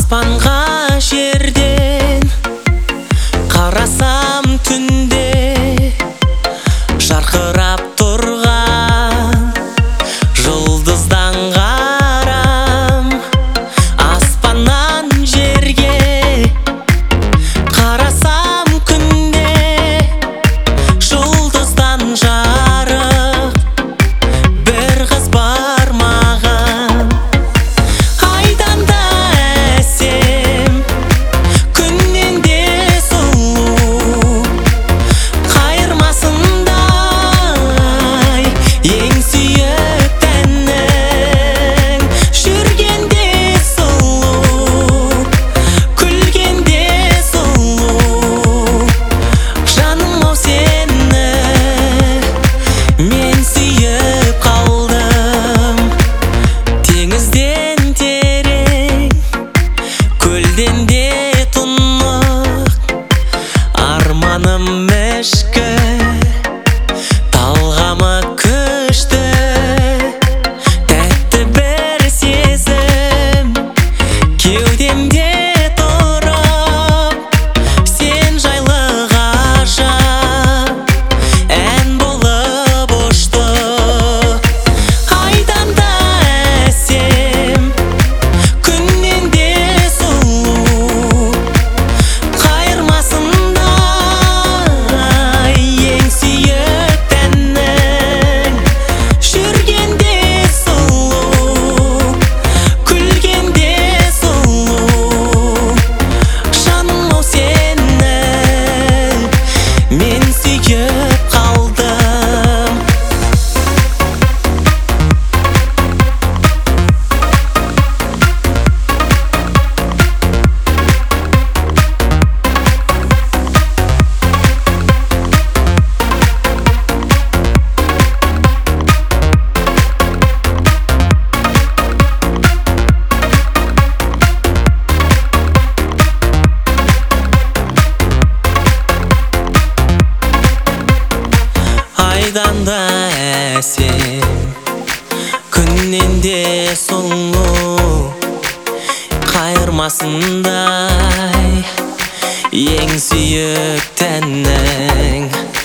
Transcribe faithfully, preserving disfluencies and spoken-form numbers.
Аспанға жерден қарасам түнде жарқырап тұрған жұлдыздан қарам. Аспаннан жерге қарасам күнде жұлдыздан жарық бір қыз бар маған. Айдан да әсем, күннен де сұлу, қайырмасындай ең сүйіп тәннің. Жүргенде сұлу, күлгенде сұлу, жаным-ау сені мен сүйіп қалдым. Теңізден терең, көлден де тұнық, арманым ішкі, талғамы күшті. Тәтті бір сезім кеудемде тұрып, сен жайлы ғажап ән болып ұшты. Айдан да әсем, күннен де сұлу, қайырмасындай ең сүйіп тәннің. Жүргенде сұлу, күлгенде сұлу, жаным-ау сені мен сүйіп қалдым. Айдан да әсем, күннен де сұлу, қайырмасындай ең сүйіп тәннің.